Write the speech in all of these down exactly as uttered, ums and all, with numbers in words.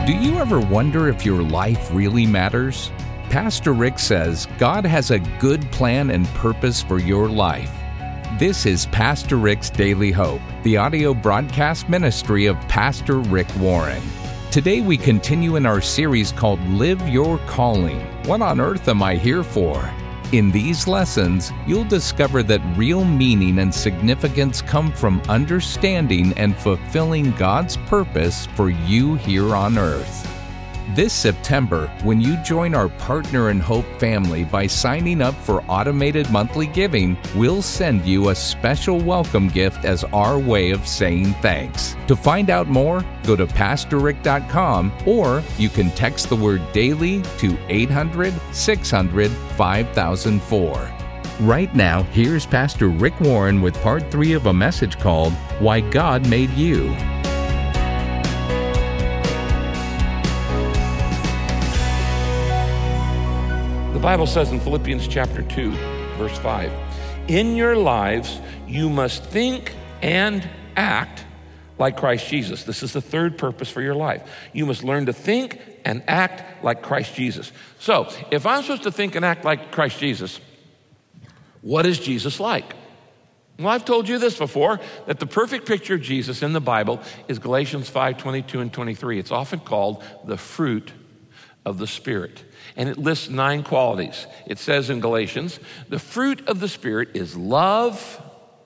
Do you ever wonder if your life really matters? Pastor Rick says God has a good plan and purpose for your life. This is Pastor Rick's Daily Hope, the audio broadcast ministry of Pastor Rick Warren. Today we continue in our series called Live Your Calling. What on earth am I here for? In these lessons, you'll discover that real meaning and significance come from understanding and fulfilling God's purpose for you here on earth. This September, when you join our Partner in Hope family by signing up for automated monthly giving, we'll send you a special welcome gift as our way of saying thanks. To find out more, go to pastor rick dot com or you can text the word DAILY to eight hundred, six hundred, five thousand four. Right now, here's Pastor Rick Warren with part three of a message called Why God Made You. The Bible says in Philippians chapter two, verse five, in your lives you must think and act like Christ Jesus. This is the third purpose for your life. You must learn to think and act like Christ Jesus. So, if I'm supposed to think and act like Christ Jesus, what is Jesus like? Well, I've told you this before, that the perfect picture of Jesus in the Bible is Galatians five, twenty-two and twenty-three. It's often called the fruit of the Spirit. And it lists nine qualities. It says in Galatians, the fruit of the Spirit is love,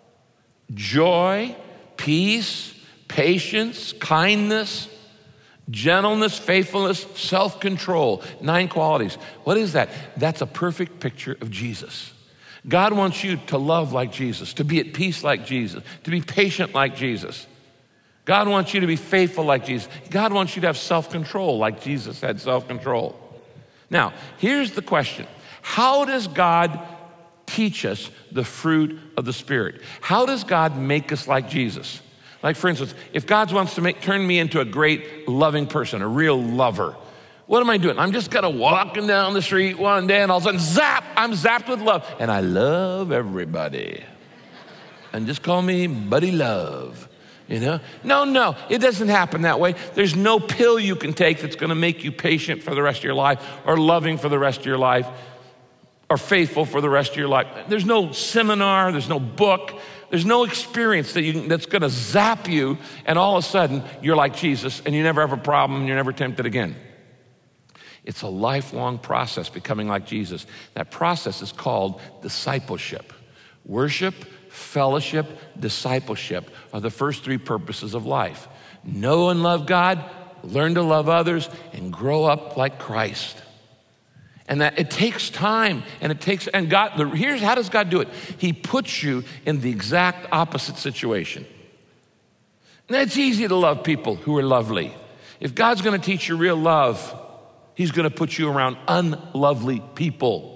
joy, peace, patience, kindness, gentleness, faithfulness, self-control. Nine qualities. What is that? That's a perfect picture of Jesus. God wants you to love like Jesus, to be at peace like Jesus, to be patient like Jesus. God wants you to be faithful like Jesus. God wants you to have self-control like Jesus had self-control. Now, here's the question. How does God teach us the fruit of the Spirit? How does God make us like Jesus? Like, for instance, if God wants to make turn me into a great loving person, a real lover, what am I doing? I'm just kind of walking down the street one day and all of a sudden, zap, I'm zapped with love. And I love everybody. And just call me Buddy Love. You know? No, no, it doesn't happen that way. There's no pill you can take that's going to make you patient for the rest of your life or loving for the rest of your life or faithful for the rest of your life. There's no seminar, there's no book, there's no experience that you can, that's going to zap you and all of a sudden you're like Jesus and you never have a problem and you're never tempted again. It's a lifelong process becoming like Jesus. That process is called discipleship. Worship, fellowship, discipleship are the first three purposes of life. Know and love God, learn to love others, and grow up like Christ. And that it takes time, and it takes, and God, the, here's how does God do it? He puts you in the exact opposite situation. Now, it's easy to love people who are lovely. If God's gonna teach you real love, He's gonna put you around unlovely people,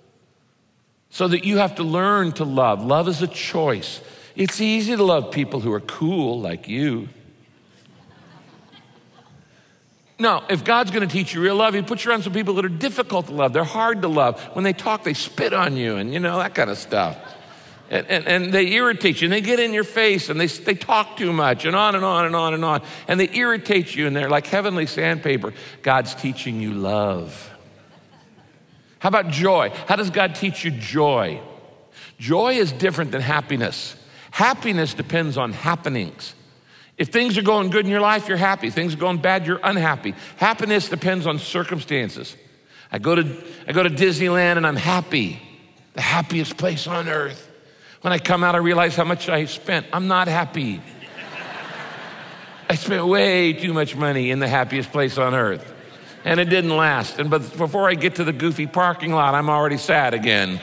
so that you have to learn to love. Love is a choice. It's easy to love people who are cool like you. No, if God's gonna teach you real love, He puts you around some people that are difficult to love. They're hard to love. When they talk, they spit on you and you know, that kind of stuff. And, and, and they irritate you and they get in your face and they, they talk too much and on and on and on and on. And they irritate you and they're like heavenly sandpaper. God's teaching you love. How about joy? How does God teach you joy? Joy is different than happiness. Happiness depends on happenings. If things are going good in your life, you're happy. If things are going bad, you're unhappy. Happiness depends on circumstances. I go to, I go to Disneyland and I'm happy. The happiest place on earth. When I come out, I realize how much I spent. I'm not happy. I spent way too much money in the happiest place on earth. And it didn't last. And but before I get to the goofy parking lot, I'm already sad again.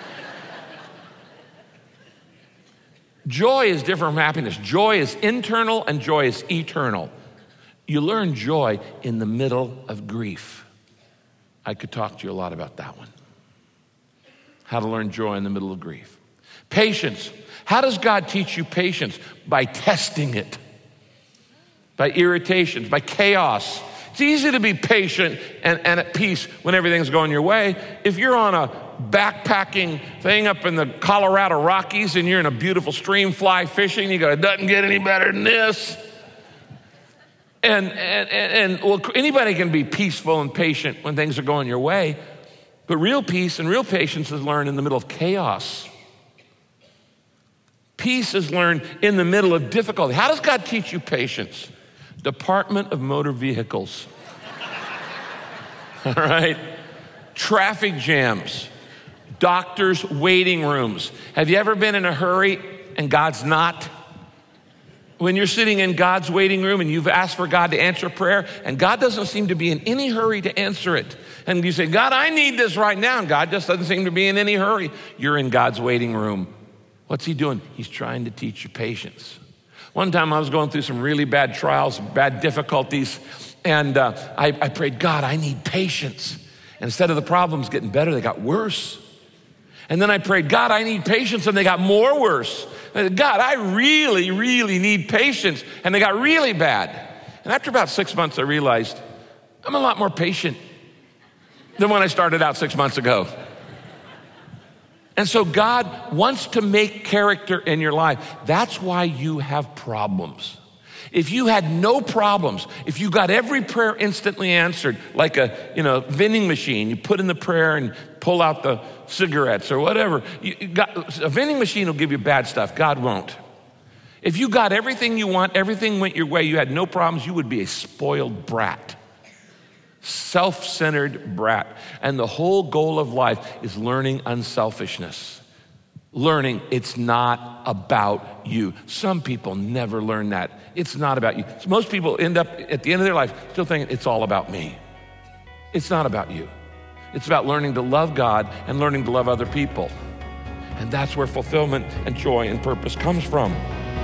Joy is different from happiness. Joy is internal and joy is eternal. You learn joy in the middle of grief. I could talk to you a lot about that one. How to learn joy in the middle of grief. Patience. How does God teach you patience? By testing it. By irritations, by chaos. It's easy to be patient and, and at peace when everything's going your way. If you're on a backpacking thing up in the Colorado Rockies and you're in a beautiful stream fly fishing, you go, it doesn't get any better than this. And, and, and, and well, anybody can be peaceful and patient when things are going your way, but real peace and real patience is learned in the middle of chaos. Peace is learned in the middle of difficulty. How does God teach you patience? Department of Motor Vehicles. All right? Traffic jams, doctors' waiting rooms. Have you ever been in a hurry and God's not? When you're sitting in God's waiting room and you've asked for God to answer prayer and God doesn't seem to be in any hurry to answer it. And you say, God, I need this right now. And God just doesn't seem to be in any hurry. You're in God's waiting room. What's he doing? He's trying to teach you patience. One time I was going through some really bad trials, bad difficulties, and uh, I, I prayed, God, I need patience. And instead of the problems getting better, they got worse. And then I prayed, God, I need patience, and they got more worse. I said, God, I really, really need patience, and they got really bad. And after about six months, I realized I'm a lot more patient than when I started out six months ago. And so God wants to make character in your life. That's why you have problems. If you had no problems, if you got every prayer instantly answered, like a you know vending machine, you put in the prayer and pull out the cigarettes or whatever. You got, a vending machine will give you bad stuff. God won't. If you got everything you want, everything went your way, you had no problems, you would be a spoiled brat. Self-centered brat. And the whole goal of life is learning unselfishness. Learning it's not about you. Some people never learn that. It's not about you. So most people end up at the end of their life still thinking it's all about me. It's not about you. It's about learning to love God and learning to love other people. And that's where fulfillment and joy and purpose comes from.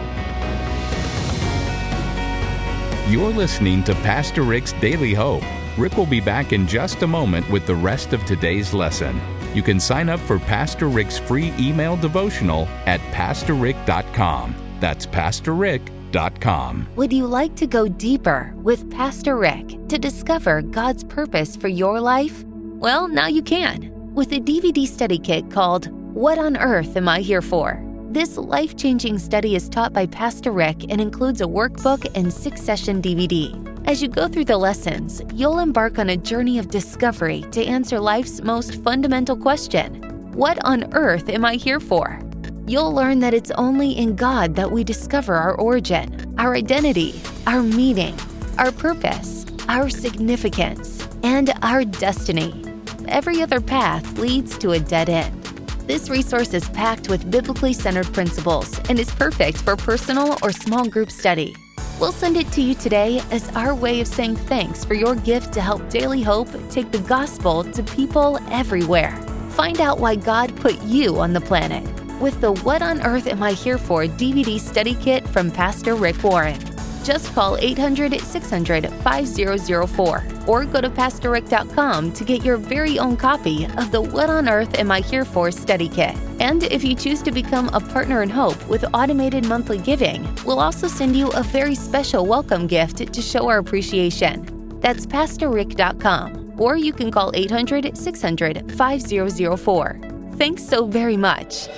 You're listening to Pastor Rick's Daily Hope. Rick will be back in just a moment with the rest of today's lesson. You can sign up for Pastor Rick's free email devotional at pastor rick dot com. That's pastor rick dot com. Would you like to go deeper with Pastor Rick to discover God's purpose for your life? Well, now you can with a D V D study kit called What on Earth Am I Here For? This life-changing study is taught by Pastor Rick and includes a workbook and six-session D V D. As you go through the lessons, you'll embark on a journey of discovery to answer life's most fundamental question: what on earth am I here for? You'll learn that it's only in God that we discover our origin, our identity, our meaning, our purpose, our significance, and our destiny. Every other path leads to a dead end. This resource is packed with biblically centered principles and is perfect for personal or small group study. We'll send it to you today as our way of saying thanks for your gift to help Daily Hope take the gospel to people everywhere. Find out why God put you on the planet with the What on Earth Am I Here For D V D study kit from Pastor Rick Warren. Just call eight hundred, six hundred, five thousand four or go to pastor rick dot com to get your very own copy of the What on Earth Am I Here For study kit. And if you choose to become a partner in hope with automated monthly giving, we'll also send you a very special welcome gift to show our appreciation. That's pastor rick dot com, or you can call eight hundred, six hundred, five thousand four. Thanks so very much.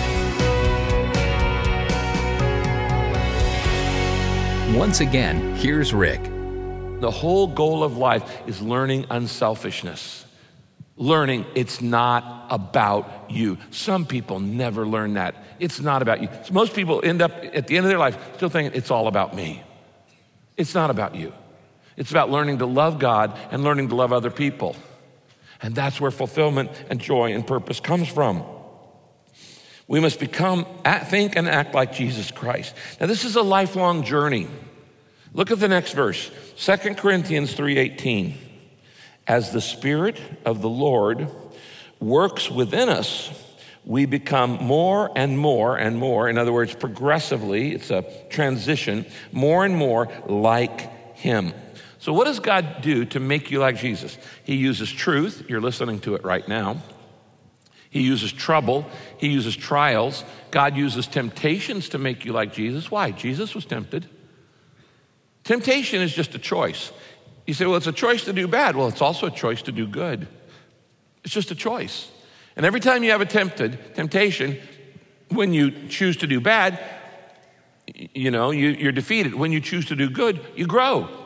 Once again, here's Rick. The whole goal of life is learning unselfishness. Learning it's not about you. Some people never learn that. It's not about you. So most people end up at the end of their life still thinking it's all about me. It's not about you. It's about learning to love God and learning to love other people. And that's where fulfillment and joy and purpose comes from. We must become, act, think and act like Jesus Christ. Now this is a lifelong journey. Look at the next verse, Second Corinthians three eighteen. As the Spirit of the Lord works within us, we become more and more and more, in other words, progressively, it's a transition, more and more like Him. So what does God do to make you like Jesus? He uses truth. You're listening to it right now. He uses trouble. He uses trials. God uses temptations to make you like Jesus. Why? Jesus was tempted. Temptation is just a choice. You say, well, it's a choice to do bad. Well, it's also a choice to do good. It's just a choice. And every time you have a tempted temptation, when you choose to do bad, you know, you, you're defeated. When you choose to do good, you grow.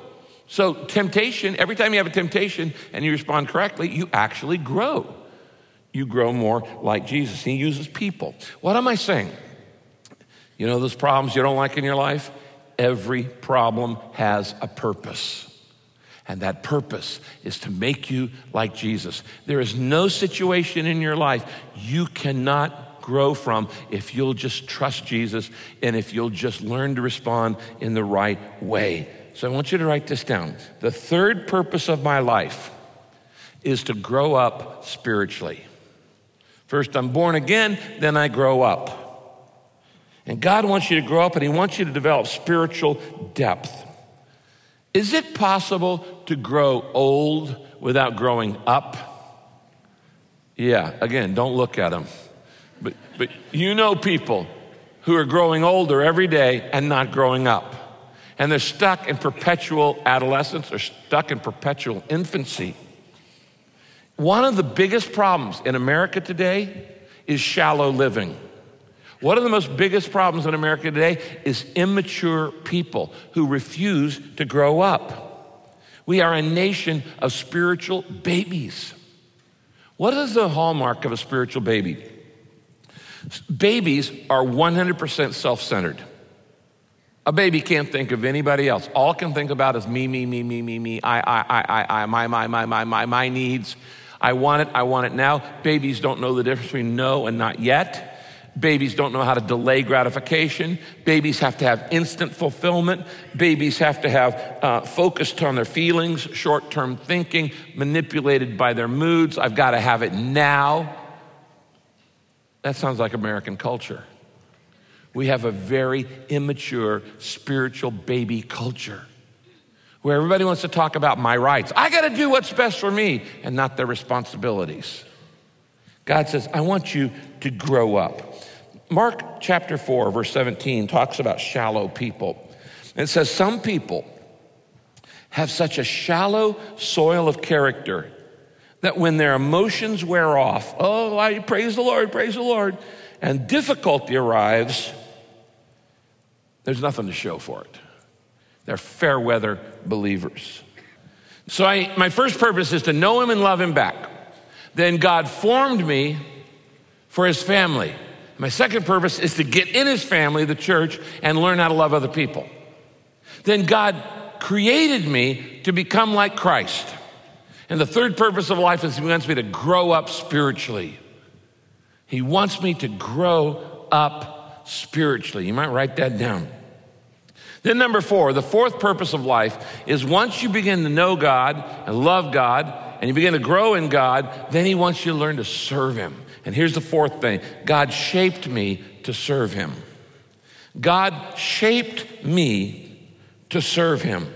So temptation, every time you have a temptation and you respond correctly, you actually grow. You grow more like Jesus. He uses people. What am I saying? You know those problems you don't like in your life? Every problem has a purpose. And that purpose is to make you like Jesus. There is no situation in your life you cannot grow from if you'll just trust Jesus and if you'll just learn to respond in the right way. So I want you to write this down. The third purpose of my life is to grow up spiritually. First, I'm born again, then I grow up. And God wants you to grow up and he wants you to develop spiritual depth. Is it possible to grow old without growing up? Yeah, again, don't look at them. But, but you know people who are growing older every day and not growing up. And they're stuck in perpetual adolescence or stuck in perpetual infancy. One of the biggest problems in America today is shallow living. One of the most biggest problems in America today is immature people who refuse to grow up. We are a nation of spiritual babies. What is the hallmark of a spiritual baby? Babies are one hundred percent self-centered. A baby can't think of anybody else. All it can think about is me, me, me, me, me, me, I, I, I, I, I, my, my, my, my, my, my needs. I want it, I want it now. Babies don't know the difference between no and not yet. Babies don't know how to delay gratification. Babies have to have instant fulfillment. Babies have to have uh, focused on their feelings, short-term thinking, manipulated by their moods. I've got to have it now. That sounds like American culture. We have a very immature spiritual baby culture where everybody wants to talk about my rights. I got to do what's best for me and not their responsibilities. God says, I want you to grow up. Mark chapter four, verse seventeen talks about shallow people. It says some people have such a shallow soil of character that when their emotions wear off, oh, I praise the Lord, praise the Lord, and difficulty arrives, there's nothing to show for it. They're fair weather believers. So I, my first purpose is to know him and love him back. Then God formed me for his family. My second purpose is to get in his family, the church, and learn how to love other people. Then God created me to become like Christ. And the third purpose of life is he wants me to grow up spiritually. He wants me to grow up spiritually. You might write that down. Then number four, the fourth purpose of life is once you begin to know God and love God and you begin to grow in God, then he wants you to learn to serve him. And here's the fourth thing. God shaped me to serve him. God shaped me to serve him.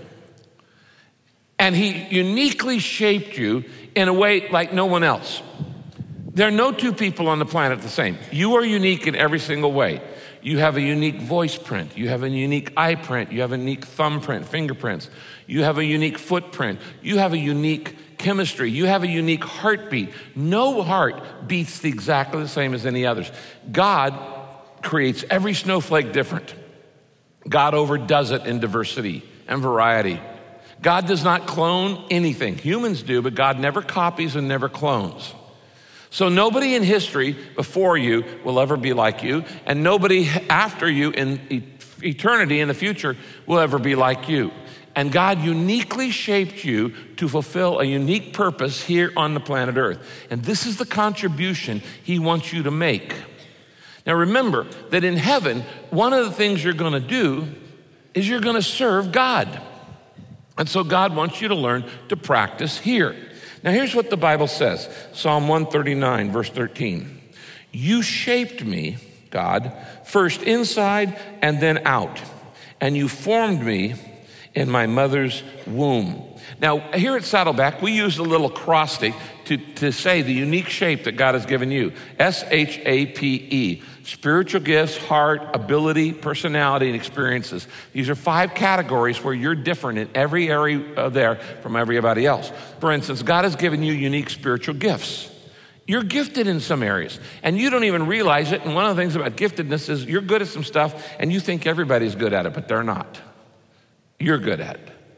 And he uniquely shaped you in a way like no one else. There are no two people on the planet the same. You are unique in every single way. You have a unique voice print. You have a unique eye print. You have a unique thumbprint, fingerprints. You have a unique footprint. You have a unique chemistry. You have a unique heartbeat. No heart beats the exactly the same as any others. God creates every snowflake different. God overdoes it in diversity and variety. God does not clone anything. Humans do, but God never copies and never clones. So nobody in history before you will ever be like you, and nobody after you in eternity in the future will ever be like you. And God uniquely shaped you to fulfill a unique purpose here on the planet Earth. And this is the contribution he wants you to make. Now remember that in heaven, one of the things you're going to do is you're going to serve God. And so God wants you to learn to practice here. Now here's what the Bible says. Psalm one thirty-nine, verse thirteen. You shaped me, God, first inside and then out. And you formed me in my mother's womb. Now, here at Saddleback, we use a little acrostic to, to say the unique shape that God has given you. S H A P E. Spiritual gifts, heart, ability, personality, and experiences. These are five categories where you're different in every area there from everybody else. For instance, God has given you unique spiritual gifts. You're gifted in some areas, and you don't even realize it. And one of the things about giftedness is you're good at some stuff, and you think everybody's good at it, but they're not. You're good at it.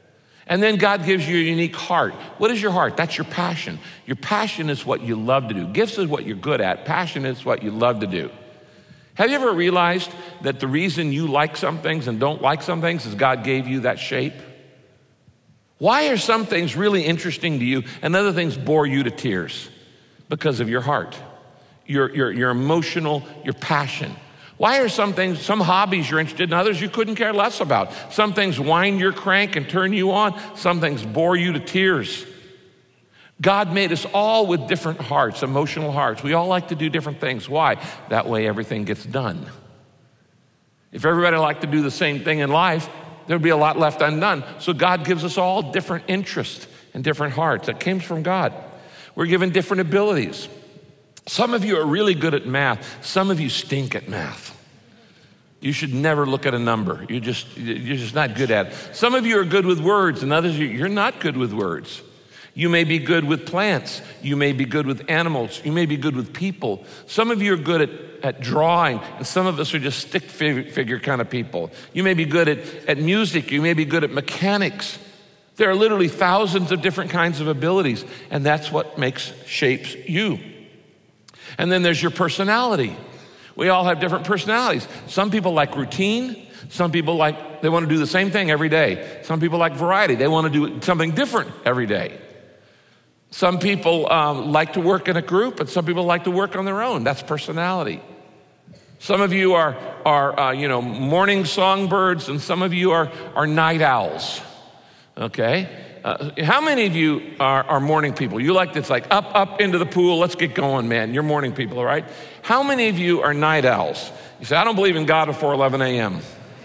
And then God gives you a unique heart. What is your heart? That's your passion. Your passion is what you love to do. Gifts is what you're good at. Passion is what you love to do. Have you ever realized that the reason you like some things and don't like some things is God gave you that shape? Why are some things really interesting to you and other things bore you to tears? Because of your heart, your, your, your emotional, your passion. Why are some things, some hobbies you're interested in, others you couldn't care less about? Some things wind your crank and turn you on. Some things bore you to tears. God made us all with different hearts, emotional hearts. We all like to do different things. Why? That way everything gets done. If everybody liked to do the same thing in life, there'd be a lot left undone. So God gives us all different interests and different hearts. That came from God. We're given different abilities. Some of you are really good at math. Some of you stink at math. You should never look at a number. You're just, you're just not good at it. Some of you are good with words, and others, you're not good with words. You may be good with plants. You may be good with animals. You may be good with people. Some of you are good at, at drawing, and some of us are just stick figure kind of people. You may be good at, at music. You may be good at mechanics. There are literally thousands of different kinds of abilities, and that's what makes, shapes you. And then there's your personality. We all have different personalities. Some people like routine. Some people like, they want to do the same thing every day. Some people like variety. They want to do something different every day. Some people um, like to work in a group, and some people like to work on their own. That's personality. Some of you are, are uh, you know, morning songbirds, and some of you are, are night owls, okay? Uh, how many of you are, are morning people? You like this, like up, up into the pool, let's get going, man. You're morning people, all right? How many of you are night owls? You say, I don't believe in God before eleven a.m.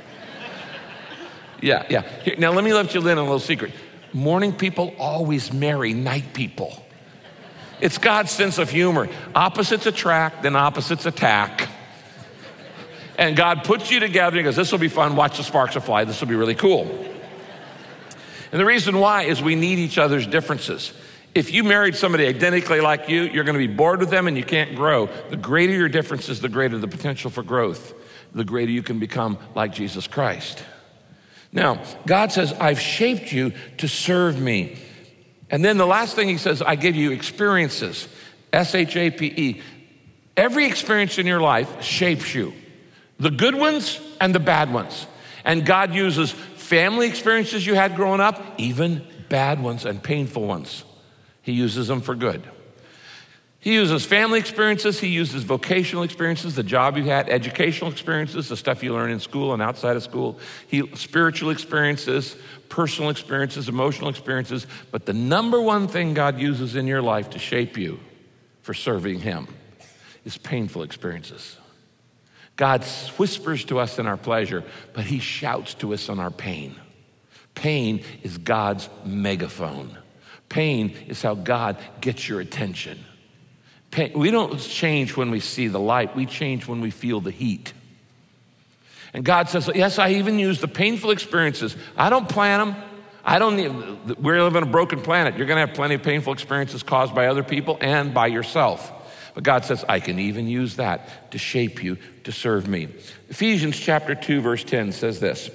Yeah, yeah. Here, now let me let you in on a little secret. Morning people always marry night people. It's God's sense of humor. Opposites attract, then opposites attack. And God puts you together and goes, this will be fun, watch the sparks will fly, this will be really cool. And the reason why is we need each other's differences. If you married somebody identically like you, you're going to be bored with them and you can't grow. The greater your differences, the greater the potential for growth, the greater you can become like Jesus Christ. Now, God says, I've shaped you to serve me. And then the last thing he says, I give you experiences, S H A P E. Every experience in your life shapes you, the good ones and the bad ones. And God uses family experiences you had growing up, even bad ones and painful ones. He uses them for good. He uses family experiences. He uses vocational experiences, the job you had, educational experiences, the stuff you learn in school and outside of school, he, spiritual experiences, personal experiences, emotional experiences. But the number one thing God uses in your life to shape you for serving him is painful experiences. God whispers to us in our pleasure, but he shouts to us in our pain. Pain is God's megaphone. Pain is how God gets your attention. Pain, we don't change when we see the light. We change when we feel the heat. And God says, yes, I even use the painful experiences. I don't plan them. I don't need, we live on a broken planet. You're going to have plenty of painful experiences caused by other people and by yourself. But God says, I can even use that to shape you to serve me. Ephesians chapter two, verse ten says this.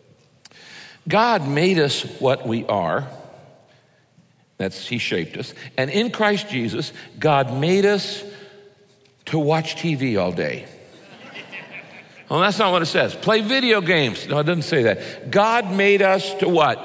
God made us what we are. That's, he shaped us. And in Christ Jesus, God made us to watch T V all day. Well, that's not what it says. Play video games. No, it doesn't say that. God made us to what?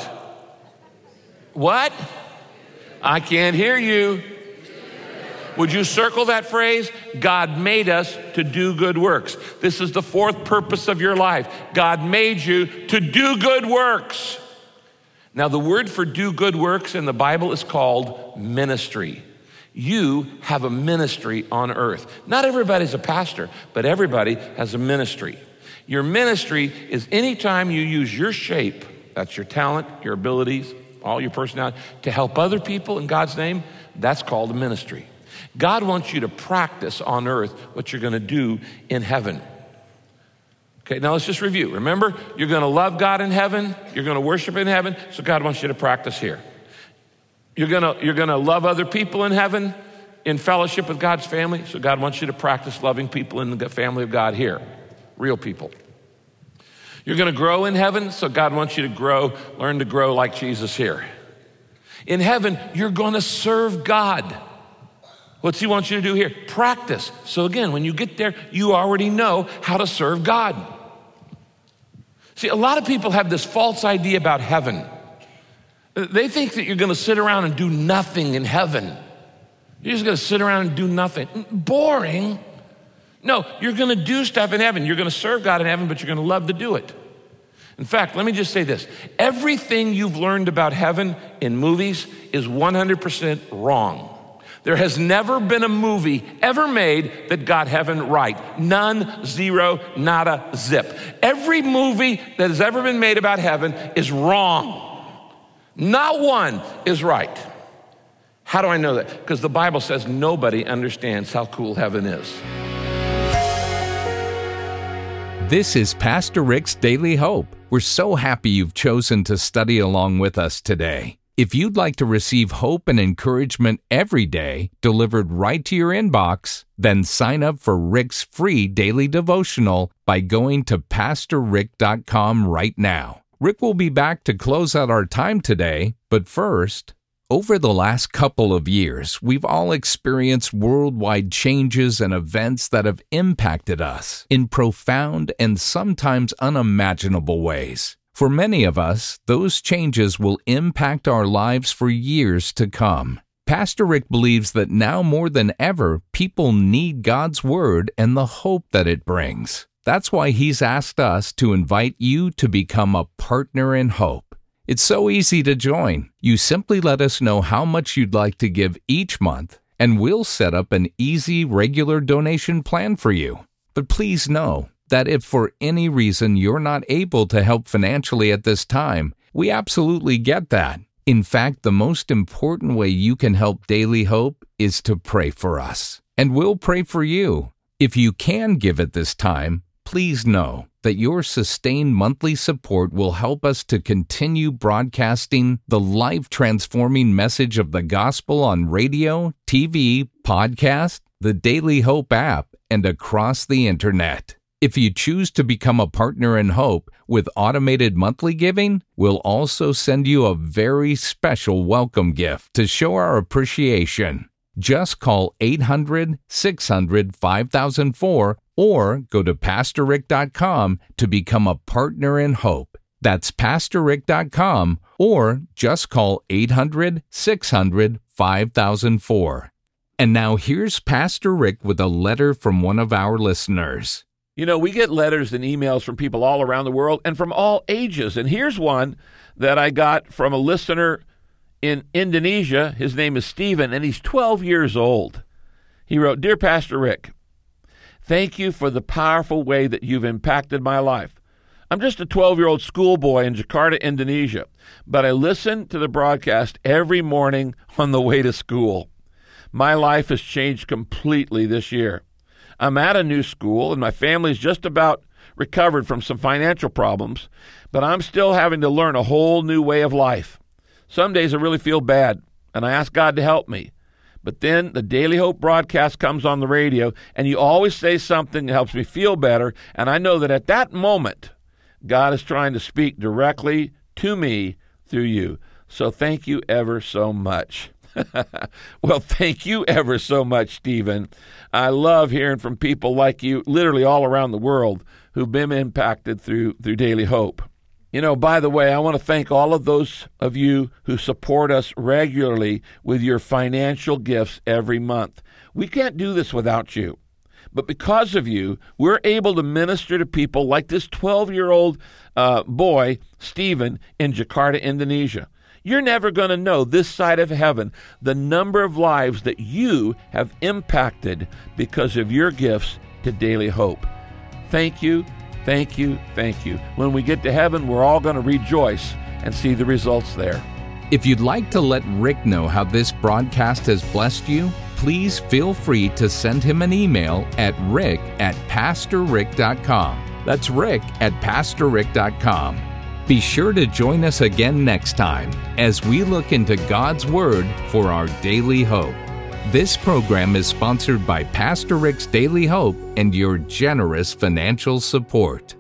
What? I can't hear you. Would you circle that phrase? God made us to do good works. This is the fourth purpose of your life. God made you to do good works. Now, the word for do good works in the Bible is called ministry. You have a ministry on earth. Not everybody's a pastor, but everybody has a ministry. Your ministry is anytime you use your shape, that's your talent, your abilities, all your personality, to help other people in God's name, that's called a ministry. God wants you to practice on earth what you're going to do in heaven. Okay, now let's just review. Remember, you're going to love God in heaven. You're going to worship in heaven. So God wants you to practice here. You're going to, you're going to love other people in heaven in fellowship with God's family. So God wants you to practice loving people in the family of God here, real people. You're going to grow in heaven, so God wants you to grow, learn to grow like Jesus here. In heaven, you're going to serve God. What's he want you to do here? Practice. So again, when you get there, you already know how to serve God. See, a lot of people have this false idea about heaven. They think that you're going to sit around and do nothing in heaven. You're just going to sit around and do nothing. Boring. No, you're going to do stuff in heaven. You're going to serve God in heaven, but you're going to love to do it. In fact, let me just say this. Everything you've learned about heaven in movies is one hundred percent wrong. There has never been a movie ever made that got heaven right. None, zero, nada, zip. Every movie that has ever been made about heaven is wrong. Not one is right. How do I know that? Because the Bible says nobody understands how cool heaven is. This is Pastor Rick's Daily Hope. We're so happy you've chosen to study along with us today. If you'd like to receive hope and encouragement every day delivered right to your inbox, then sign up for Rick's free daily devotional by going to pastor rick dot com right now. Rick will be back to close out our time today, but first, over the last couple of years, we've all experienced worldwide changes and events that have impacted us in profound and sometimes unimaginable ways. For many of us, those changes will impact our lives for years to come. Pastor Rick believes that now more than ever, people need God's Word and the hope that it brings. That's why he's asked us to invite you to become a partner in hope. It's so easy to join. You simply let us know how much you'd like to give each month, and we'll set up an easy, regular donation plan for you. But please know that if for any reason you're not able to help financially at this time, we absolutely get that. In fact, the most important way you can help Daily Hope is to pray for us, and we'll pray for you. If you can give at this time, please know that your sustained monthly support will help us to continue broadcasting the life-transforming message of the gospel on radio, T V, podcast, the Daily Hope app, and across the internet. If you choose to become a partner in hope with automated monthly giving, we'll also send you a very special welcome gift to show our appreciation. Just call eight hundred, six hundred, five thousand four or go to pastor rick dot com to become a partner in hope. That's pastor rick dot com or just call eight hundred, six hundred, five thousand four. And now here's Pastor Rick with a letter from one of our listeners. You know, we get letters and emails from people all around the world and from all ages. And here's one that I got from a listener in Indonesia. His name is Stephen, and he's twelve years old. He wrote, "Dear Pastor Rick, thank you for the powerful way that you've impacted my life. I'm just a twelve-year-old schoolboy in Jakarta, Indonesia, but I listen to the broadcast every morning on the way to school. My life has changed completely this year. I'm at a new school, and my family's just about recovered from some financial problems, but I'm still having to learn a whole new way of life. Some days I really feel bad, and I ask God to help me. But then the Daily Hope broadcast comes on the radio, and you always say something that helps me feel better, and I know that at that moment, God is trying to speak directly to me through you. So thank you ever so much." Well, thank you ever so much, Stephen. I love hearing from people like you, literally all around the world, who've been impacted through through Daily Hope. You know, by the way, I want to thank all of those of you who support us regularly with your financial gifts every month. We can't do this without you. But because of you, we're able to minister to people like this twelve-year-old uh, boy, Stephen, in Jakarta, Indonesia. You're never going to know this side of heaven the number of lives that you have impacted because of your gifts to Daily Hope. Thank you, thank you, thank you. When we get to heaven, we're all going to rejoice and see the results there. If you'd like to let Rick know how this broadcast has blessed you, please feel free to send him an email at rick at pastor rick dot com. That's rick at pastor rick dot com. Be sure to join us again next time as we look into God's Word for our daily hope. This program is sponsored by Pastor Rick's Daily Hope and your generous financial support.